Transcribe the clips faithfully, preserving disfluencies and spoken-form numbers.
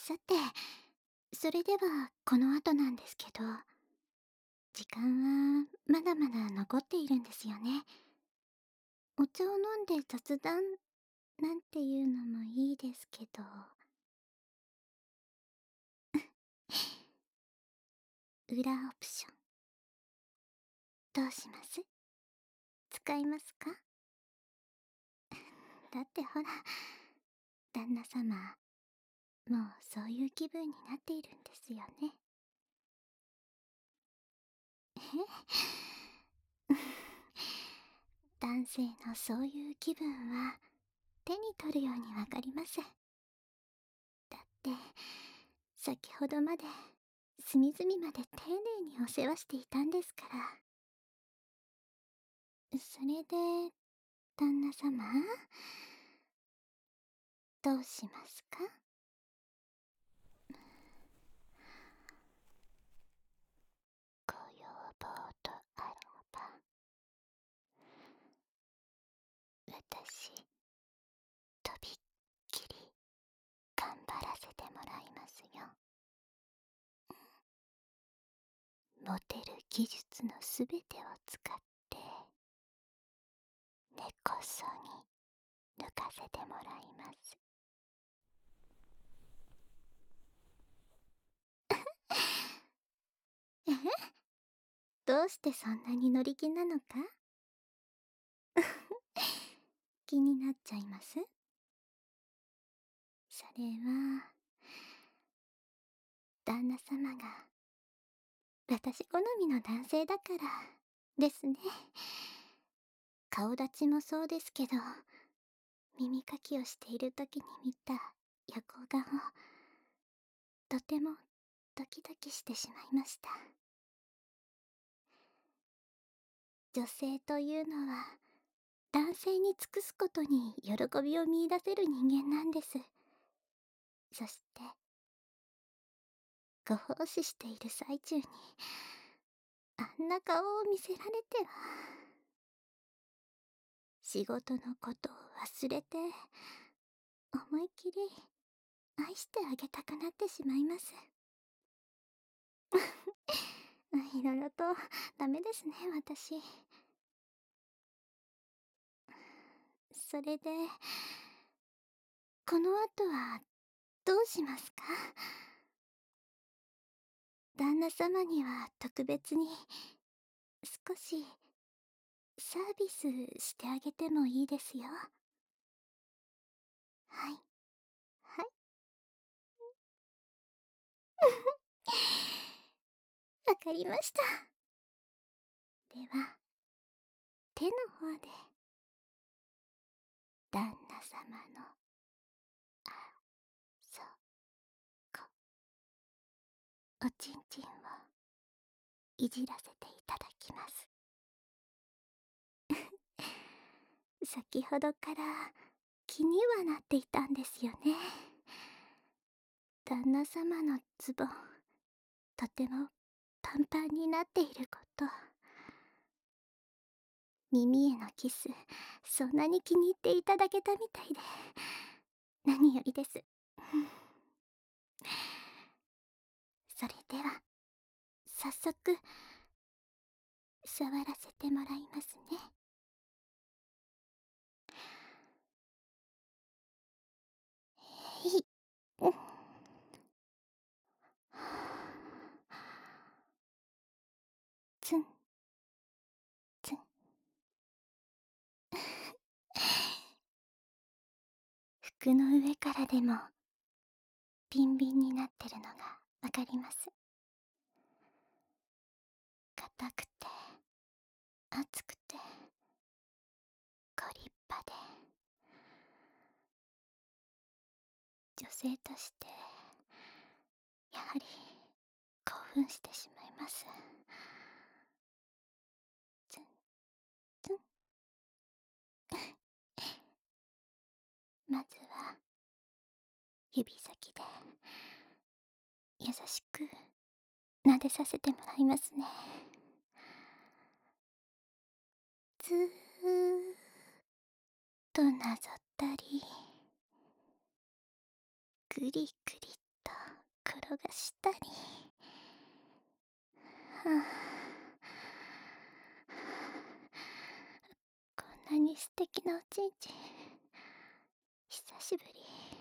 さて、それではこの後なんですけど、時間はまだまだ残っているんですよね。お茶を飲んで雑談なんていうのもいいですけど。裏オプション。どうします？使いますか？だってほら、旦那様、もうそういう気分になっているんですよね。え男性のそういう気分は手に取るようにわかります。だって、先ほどまで隅々まで丁寧にお世話していたんですから。それで、旦那様、どうしますか？ご要望とあらば、私、とびっきり頑張らせてもらいますよ。持てる技術のすべてを使って、根こそぎ抜かせてもらいます。え？どうしてそんなに乗り気なのか？気になっちゃいます？それは、旦那様が私好みの男性だからですね。顔立ちもそうですけど、耳かきをしている時に見た横顔、とてもドキドキしてしまいました。女性というのは男性に尽くすことに喜びを見出せる人間なんです。そしてご奉仕している最中にあんな顔を見せられては、仕事のことを忘れて思いきり愛してあげたくなってしまいます。いろいろとダメですね、私。それで、この後はどうしますか？旦那様には特別に少しサービスしてあげてもいいですよ。はい。はい。わかりました。では、手の方で、旦那様の、あ、そこ、おちんちんを、いじらせていただきます。先ほどから気にはなっていたんですよね。旦那様のズボン、とてもパンパンになっていること。耳へのキス、そんなに気に入っていただけたみたいで、何よりです。それでは、早速、触らせてもらいますね。えい。ツン、ツン。服の上からでも、ビンビンになってるのがわかります。硬くて、熱くて、ご立派で、女性として、やはり、興奮してしまいます。ツン、ツン。まずは、指先で、優しく、撫でさせてもらいますね。ずーっとなぞったり、ぐりぐりと転がしたり。はあ、こんなに素敵なおちんちん久しぶり。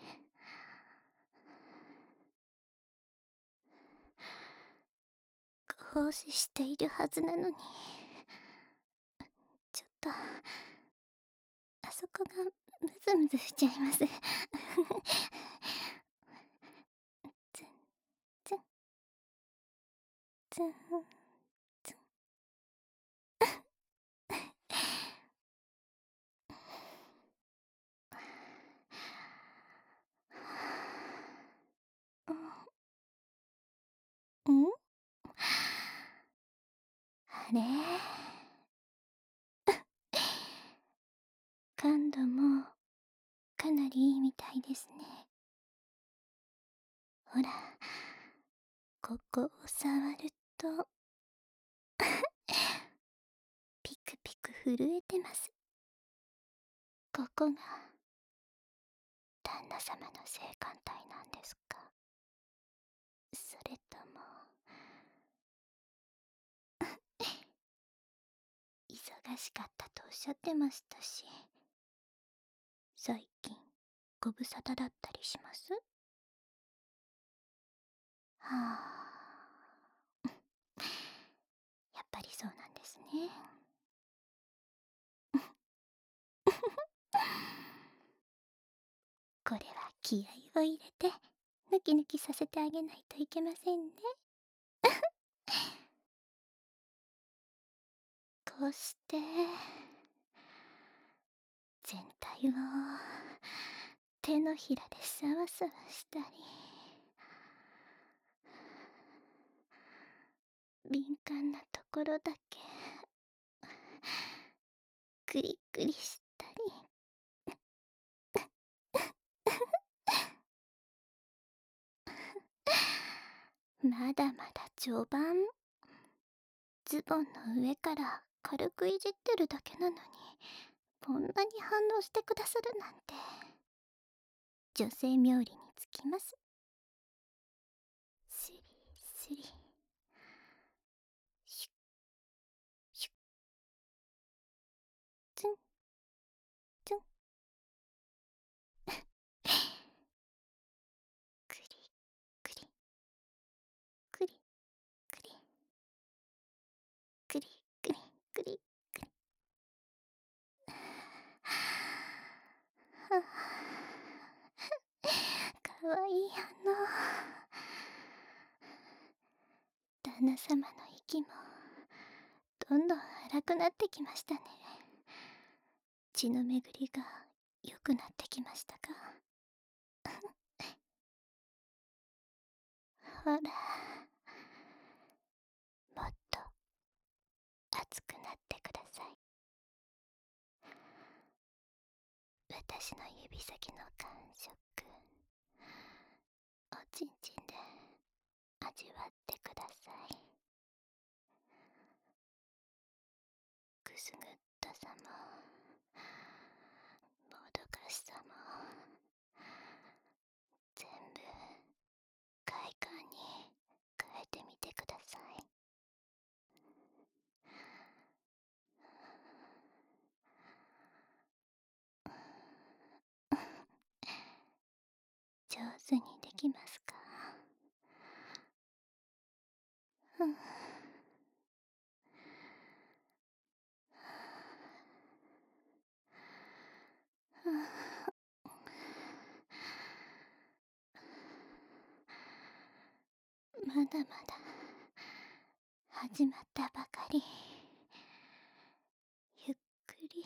ご奉仕しているはずなのに、ちょっとあそこがムズムズしちゃいます。ツンツンツンツン。ん？あれ感度もかなりいいみたいですね。ほら、ここを触るとピクピク震えてます。ここが旦那様の性感帯なんですか？それとも忙しかったとおっしゃってましたし、最近ご無沙汰だったりします？はあ、やっぱりそうなんですね。これは気合を入れてヌキヌキさせてあげないといけませんね。こうして全体を手のひらでサワサワしたり、敏感なところだけクリクリしたり。まだまだ序盤。ズボンの上から軽くいじってるだけなのに、こんなに反応してくださるなんて、女性冥利につきます。スリスリ、シュッシュッ、ツンツン。クリクリクリクリクリクリクリクリ。はあ、かわいい反応。旦那様の息もどんどん荒くなってきましたね。血の巡りが良くなってきましたか？ほら、もっと熱くなってください。私の指先の感触、おちんちんで味わってください。くすぐったさももどかしさも全部快感に変えてみてください。上手にできますか？うん。まだまだ始まったばかり。ゆっくり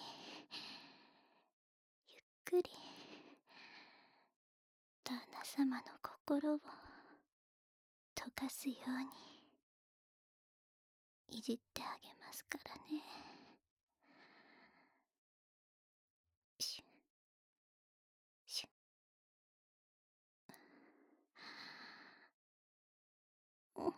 ゆっくり旦那様の心を溶かすようにいじってあげますからね。シュッシュッ。うん。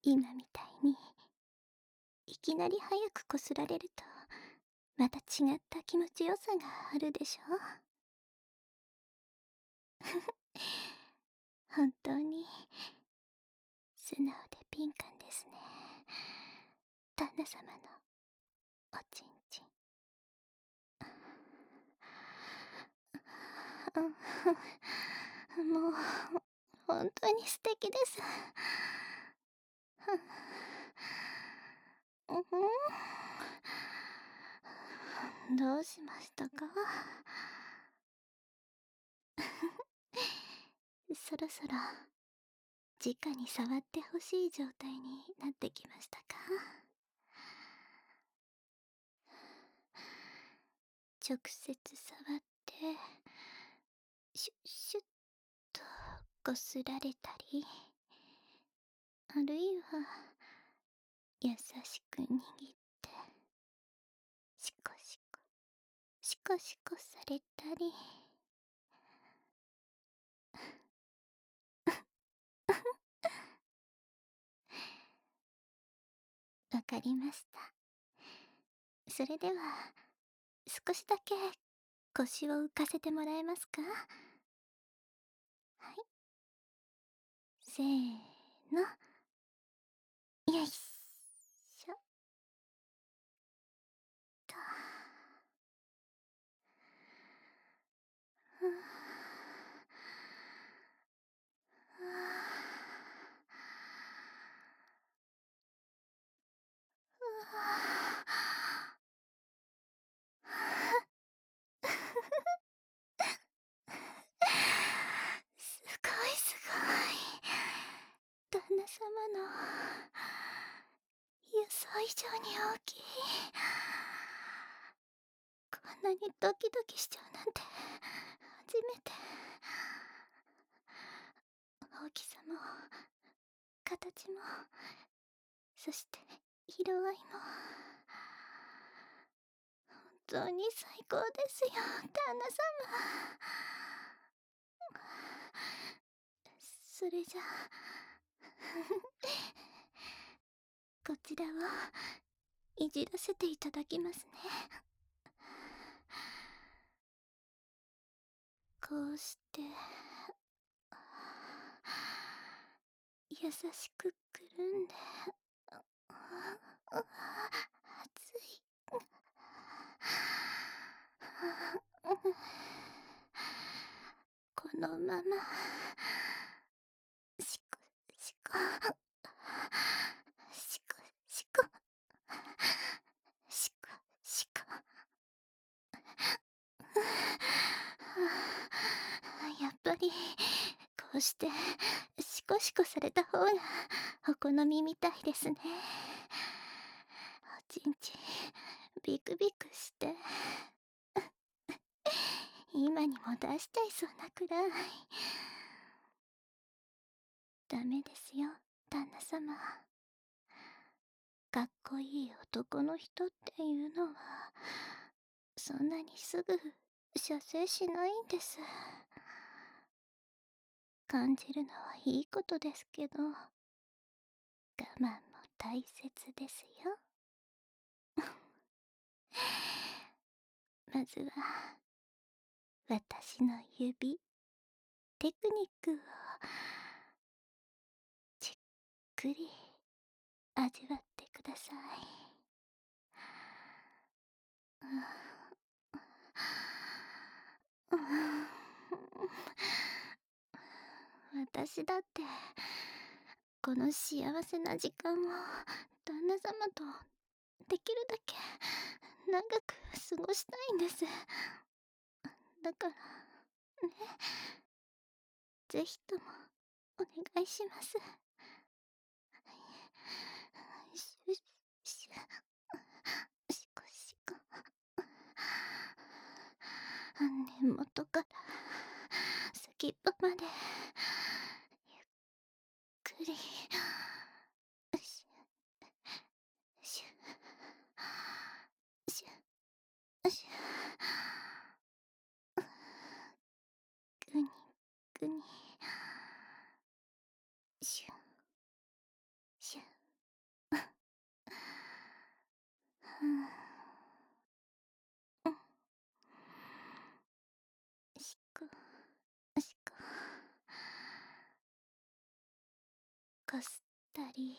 今みたいに、いきなり早くこすられると、また違った気持ちよさがあるでしょ。本当に、素直で敏感ですね。旦那様のおちんちん。もう、本当に素敵です。どうしましたか？そろそろ、直に触ってほしい状態になってきましたか？直接触って、シュッシュッとこすられたり、あるいは、優しく握って、シコシコ、シコシコされたり。わかりました。それでは、少しだけ腰を浮かせてもらえますか？はい。せーの。よいしょ。と。ふぅ。ふぁ。すごいすごい。旦那様の予想以上に大きい。こんなにドキドキしちゃうなんて初めて。大きさも形も、そして色合いも本当に最高ですよ、旦那様。それじゃあこちらをいじらせていただきますね。こうして優しくくるんで、熱い。このままシコシコシコシコシコシコ。やっぱりこうしてシコシコされた方がお好みみたいですね。おちんちんビクビクして今にも出しちゃいそうなくらい。ダメですよ、旦那様。かっこいい男の人っていうのはそんなにすぐ射精しないんです。感じるのはいいことですけど、我慢も大切ですよ。まずは私の指、テクニックをじっくり味わってください。私だってこの幸せな時間を旦那様とできるだけ長く過ごしたいんです。だからね、ぜひともお願いします。シュッシュシコシコ。根元から先っぽまでゆっくりシュシュシュシュグニグニシュシュこすったり、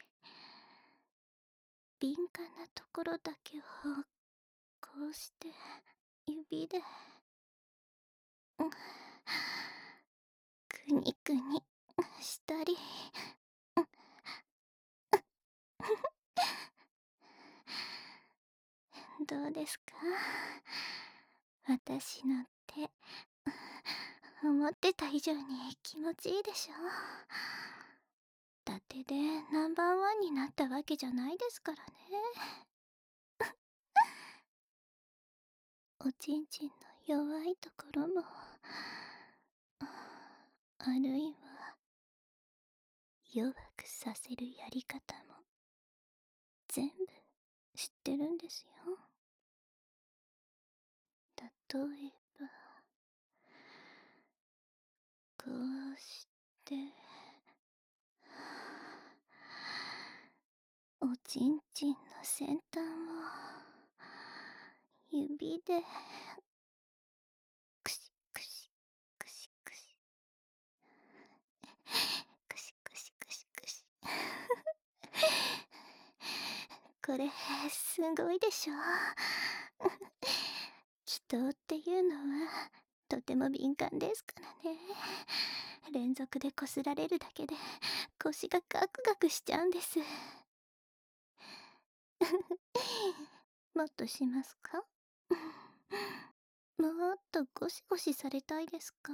敏感なところだけをこうして指で、うん、くにくにしたり、どうですか、私の手。思ってた以上に気持ちいいでしょ。伊達でナンバーワンになったわけじゃないですからね。おちんちんの弱いところも、あるいは弱くさせるやり方も全部知ってるんですよ。例えばこうしておちんちんの先端を指でくしくしくしくしくしくしくしくしこれすごいでしょ。人っていうのはとても敏感ですからね。連続でこすられるだけで腰がガクガクしちゃうんです。もっとしますか？もっとゴシゴシされたいですか？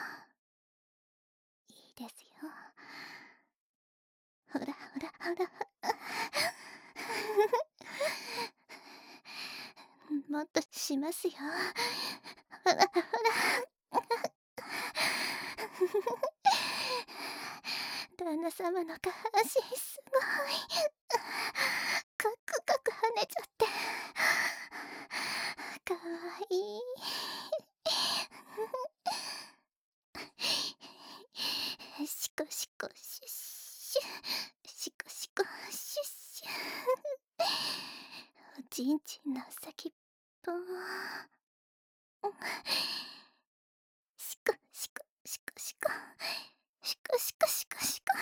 いいですよ。ほらほらほら。もっとしますよ。ほらほら。旦那様の下半身すごい。カクカク跳ねちゃって。かわいい。シコシコシュッシュ。シコシコシュッシュ。おちんちんの先っぽ。シコシコシコシコシコシコシコシコ。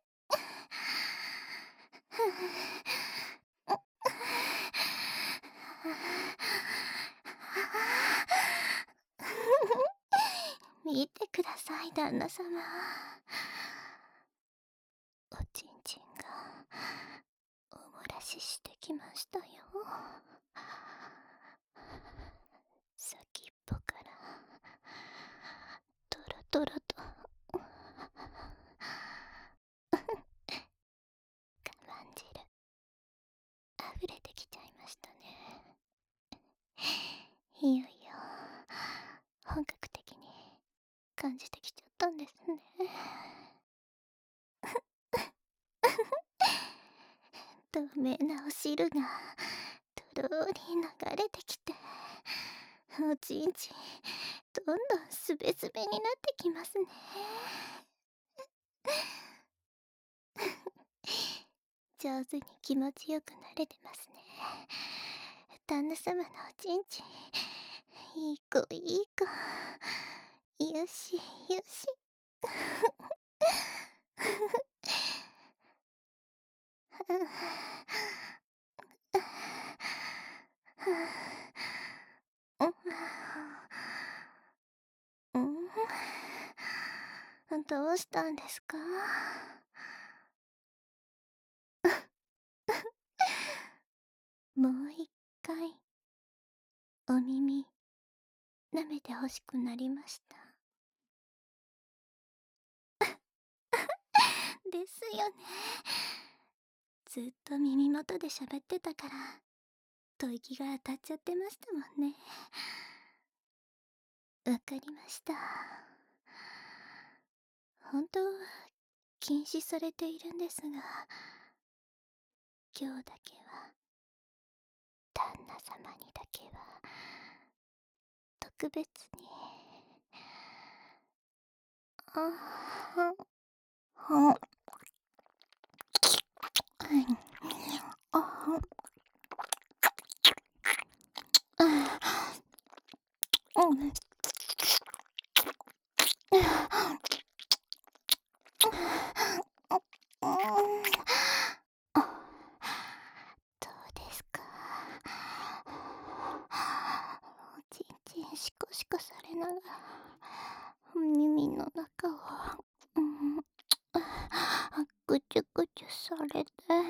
見てください、旦那様。おちんちんがお漏らししてきましたよ。先っぽからトロトロと我慢汁溢れてきちゃいましたね。いよいよ本格的に感じてきちゃったんですね。透明なお汁がとろーり流れてきて、おちんちんどんどんすべすべになってきますね。上手に気持ちよくなれてますね。旦那様のおちんちん、いい子いい子。よしよし。うん、どうしたんですか？もう一回お耳舐めてほしくなりました。ですよね。ずっと耳元で喋ってたから吐息が当たっちゃってましたもんね。わかりました。本当は禁止されているんですが、今日だけは旦那様にだけは特別に。あははあはうんシコシコされながら耳の中を、うん、ぐちゅぐちゅされて、うん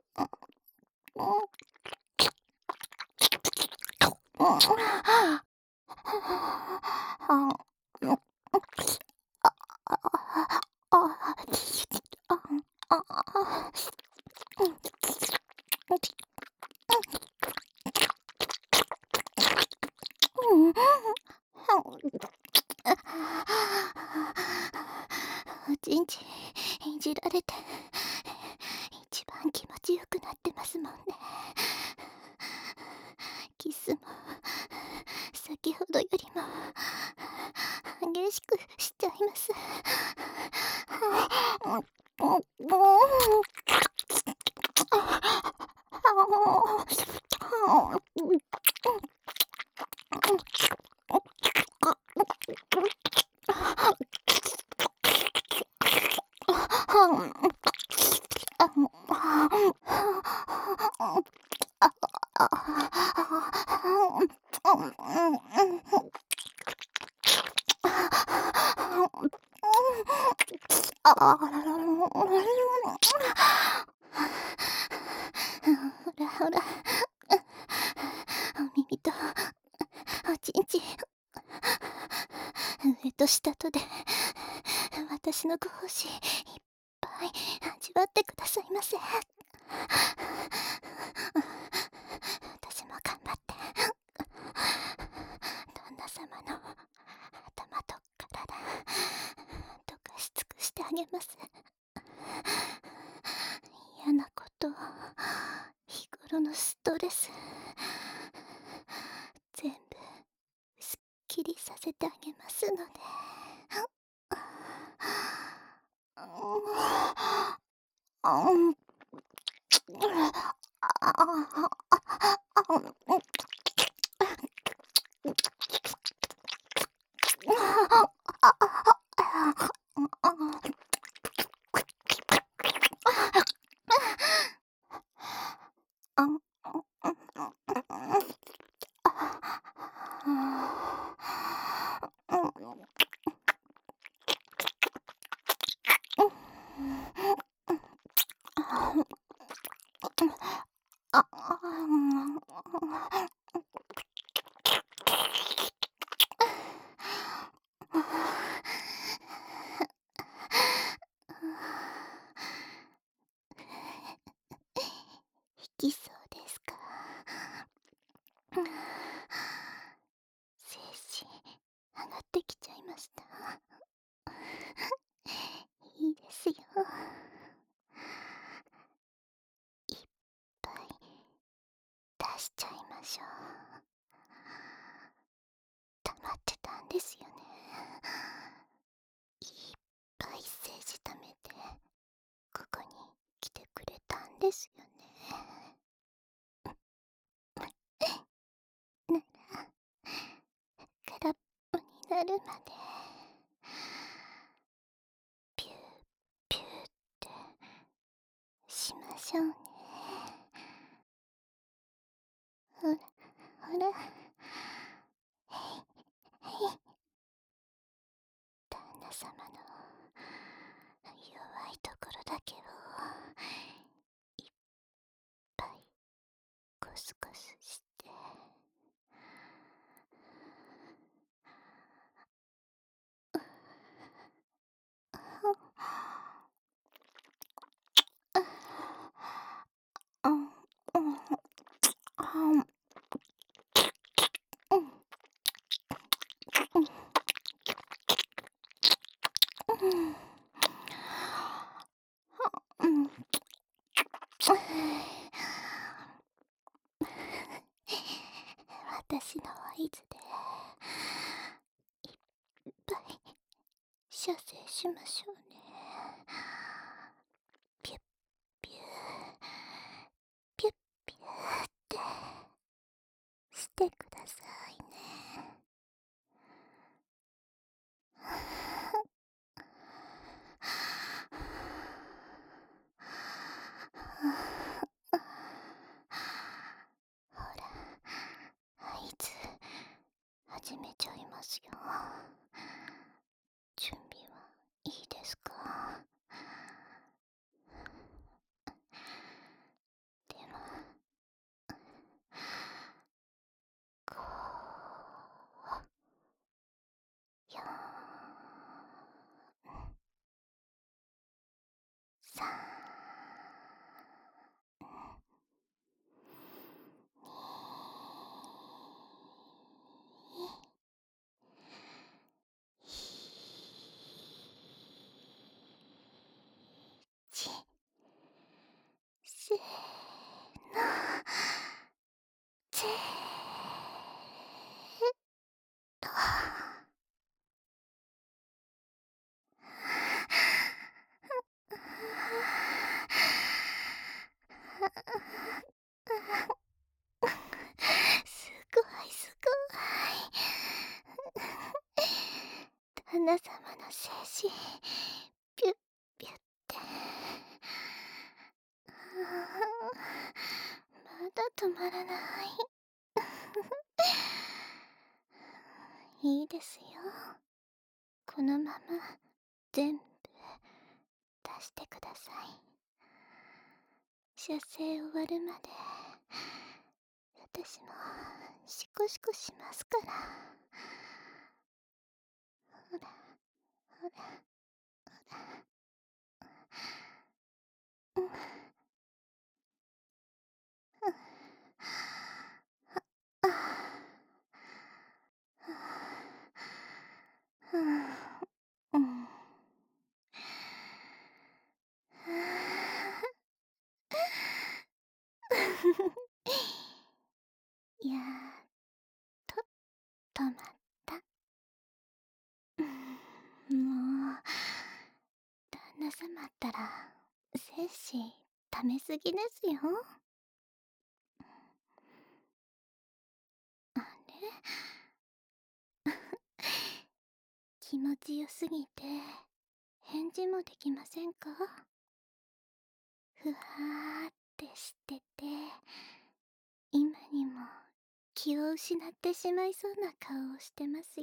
おちんちんいじられて一番気持ちよくなってますもんね。キスも先ほどよりも激しくしちゃいます。ほらほら、お耳とおちんちん、上と下とで私のご奉仕いっぱい味わってくださいませ。私も頑張って旦那様の頭と体溶かし尽くしてあげます。嫌なこと、日頃のストレス全部すっきりさせてあげますので。うん引きそうですか。精神上がってきちゃいました。いいですよ。いっぱい出しちゃいましょう。溜まってたんですよね。いっぱい精子溜めてここに来てくれたんですよね。なら空っぽになるまでピューピューってしましょうね。ほらほら、旦那様の弱いところだけをいっぱいゴスゴスして、私の合図でいっぱい射精しましょうね。ピュッピューピュッピューってしてくださいね。ほら、合図始始めちゃいますよ。準備はいいですか？では、こう、よん、さん、ち、せーの、ぜーと。すごいすごい。旦那様の精子、ピュッピュッて。まだ止まらない。いいですよ。このまま全部出してください。射精終わるまで私もシコシコしますから。ほらほらほら。うん。ああ。うん。やっと止まった。うん、もう旦那様ったら精子溜めすぎですよ。あれ気持ちよすぎて返事もできませんか？ふわーってしてて、今にも気を失ってしまいそうな顔をしてますよ。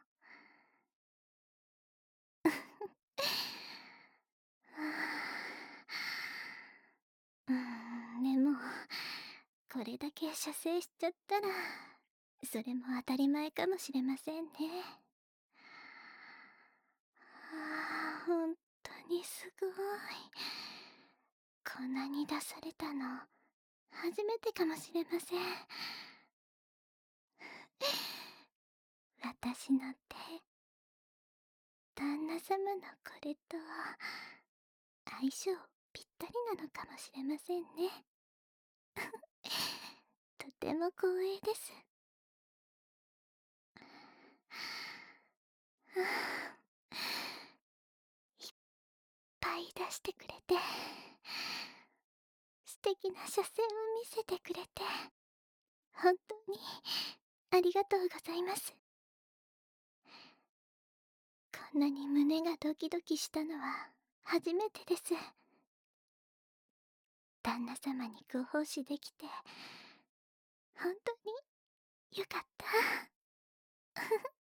うーん、でも、これだけ射精しちゃったら、それも当たり前かもしれませんね。ああ、ほんとにすごい。こんなに出されたの、初めてかもしれません。私の手、旦那様のこれと相性ぴったりなのかもしれませんね。とても光栄です。はあ、いっぱい出してくれて、素敵な射精を見せてくれて、本当にありがとうございます。こんなに胸がドキドキしたのは初めてです。旦那様にご奉仕できて、本当によかった。